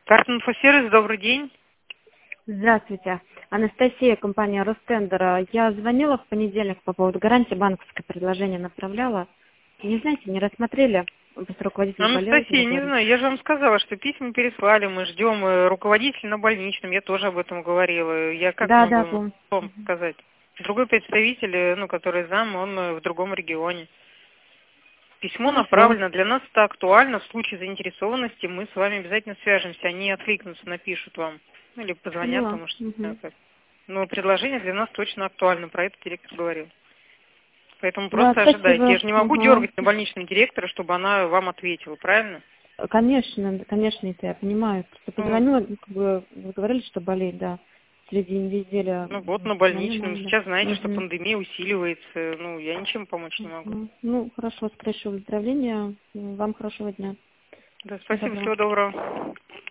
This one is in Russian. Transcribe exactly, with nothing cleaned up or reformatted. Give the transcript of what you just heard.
Картинфосервис, добрый день. Здравствуйте. Анастасия, компания Ростендер. Я звонила в понедельник по поводу гарантии, банковское предложение направляла. Не знаете, не рассмотрели? Просто руководитель болел, вы Анастасия, не говорите. знаю, я же вам сказала, что письма переслали, мы ждем э, руководителя на больничном, я тоже об этом говорила. Я как Да, могу да, ему помню. вам сказать? Другой представитель, э, ну, который зам, он э, в другом регионе. Письмо Хорошо. направлено, для нас это актуально, в случае заинтересованности мы с вами обязательно свяжемся, они откликнутся, напишут вам. Ну, или позвонят, Поняла. потому что не знаю Мгм. как. Но предложение для нас точно актуально, про это директор говорил. Поэтому Да, просто ожидайте. Я спасибо. же не могу Ага. дергать на больничном директора, чтобы она вам ответила, правильно? Конечно, конечно, это я понимаю. Просто Ну, позвонила, ну, как бы вы говорили, что болеет, да. В середине недели ну вот на позвонила, больничном. да. Сейчас знаете, что Мгм. пандемия усиливается. Ну, я ничем помочь не могу. Мгм. Ну, хорошо, скорейшего выздоровления. Вам хорошего дня. Да, Всего спасибо, доброго. всего доброго.